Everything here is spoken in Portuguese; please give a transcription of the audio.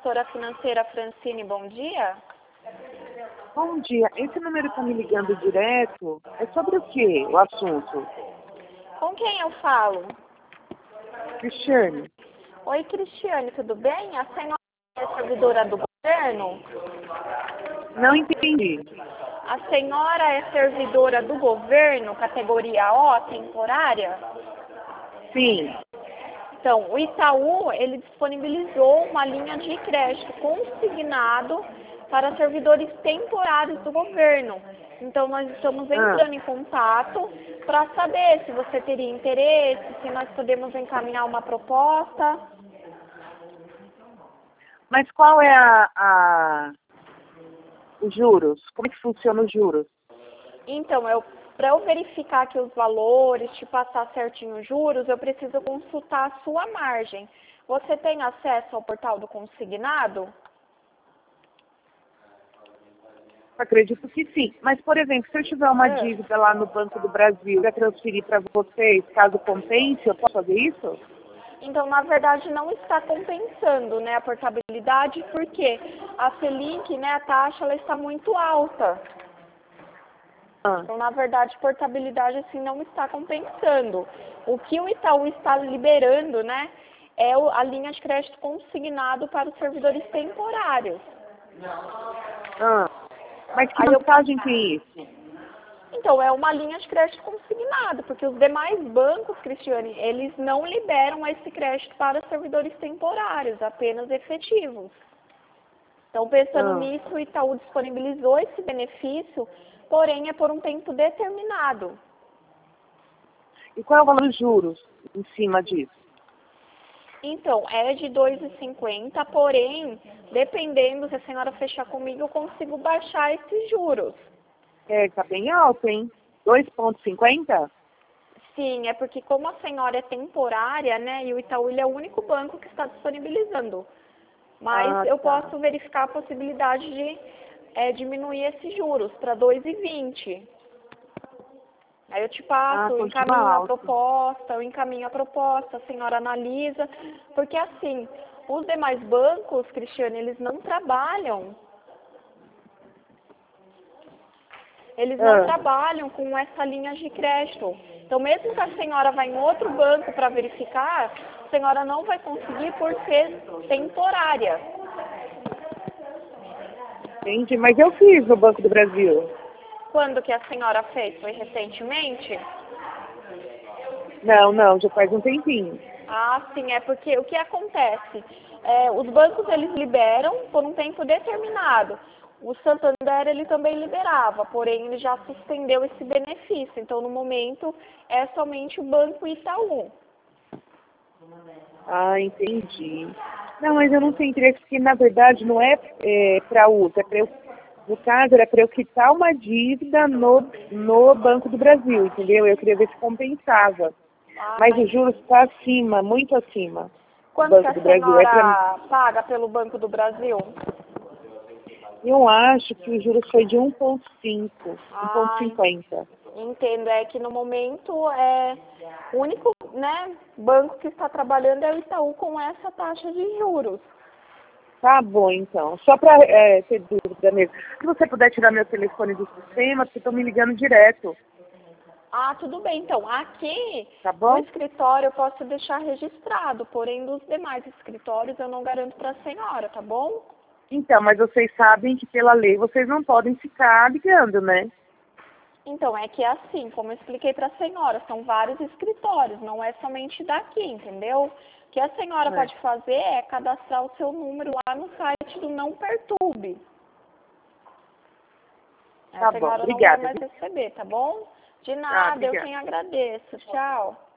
Assessora financeira Francine, bom dia. Bom dia. Esse número está me ligando direto. É sobre o quê, o assunto? Com quem eu falo? Cristiane. Oi, Cristiane, tudo bem? A senhora é servidora do governo? Não entendi. A senhora é servidora do governo, categoria O, temporária? Sim. Então, o Itaú, ele disponibilizou uma linha de crédito consignado para servidores temporários do governo. Então, nós estamos entrando em contato para saber se você teria interesse, se nós podemos encaminhar uma proposta. Mas qual é os juros? Como é que funciona os juros? Então, para eu verificar aqui os valores, te passar certinho os juros, eu preciso consultar a sua margem. Você tem acesso ao portal do consignado? Acredito que sim. Mas, por exemplo, se eu tiver uma dívida lá no Banco do Brasil e transferir para vocês, caso compense, eu posso fazer isso? Então, na verdade, não está compensando, né, a portabilidade, porque a Selic, né, a taxa, ela está muito alta. Então, na verdade, portabilidade, assim, não está compensando. O que o Itaú está liberando, né, é a linha de crédito consignado para os servidores temporários. Mas que vantagem tem isso? Então, é uma linha de crédito consignado, porque os demais bancos, Cristiane, eles não liberam esse crédito para servidores temporários, apenas efetivos. Então, pensando nisso, o Itaú disponibilizou esse benefício, porém é por um tempo determinado. E qual é o valor dos juros em cima disso? Então, é de 2,50, porém, dependendo, se a senhora fechar comigo, eu consigo baixar esses juros. Tá bem alto, hein? 2,50? Sim, é porque como a senhora é temporária, né, e o Itaú ele é o único banco que está disponibilizando. Mas eu posso verificar a possibilidade de diminuir esses juros para 2,20. Aí eu te passo, eu encaminho a proposta, a senhora analisa, porque assim, os demais bancos, Cristiane, eles não trabalham. Eles não trabalham com essa linha de crédito. Então, mesmo que a senhora vá em outro banco para verificar, a senhora não vai conseguir por ser temporária. Entendi, mas eu fiz no Banco do Brasil. Quando que a senhora fez? Foi recentemente? Não, já faz um tempinho. Ah, sim, é porque o que acontece? Os bancos, eles liberam por um tempo determinado. O Santander, ele também liberava, porém ele já suspendeu esse benefício. Então, no momento, é somente o Banco Itaú. Entendi. Não, mas eu não tenho interesse, porque na verdade não é para uso, no caso era para eu quitar uma dívida no Banco do Brasil, entendeu? Eu queria ver se compensava. Mas o juros está acima, muito acima. Quanto que a senhora paga pelo Banco do Brasil? Eu acho que o juros foi de 1,5, 1,50. Entendo, é que no momento o único, né, banco que está trabalhando é o Itaú com essa taxa de juros. Tá bom, então. Só para ter dúvida mesmo. Se você puder tirar meu telefone do sistema, porque estão me ligando direto. Ah, tudo bem. Então, aqui no escritório eu posso deixar registrado, porém dos demais escritórios eu não garanto para a senhora, tá bom? Então, mas vocês sabem que pela lei vocês não podem ficar ligando, né? Então, é que assim, como eu expliquei para a senhora, são vários escritórios, não é somente daqui, entendeu? O que a senhora pode fazer é cadastrar o seu número lá no site do Não Perturbe. Tá A bom, senhora obrigada. não vai mais receber, tá bom? De nada, eu quem agradeço. Tchau.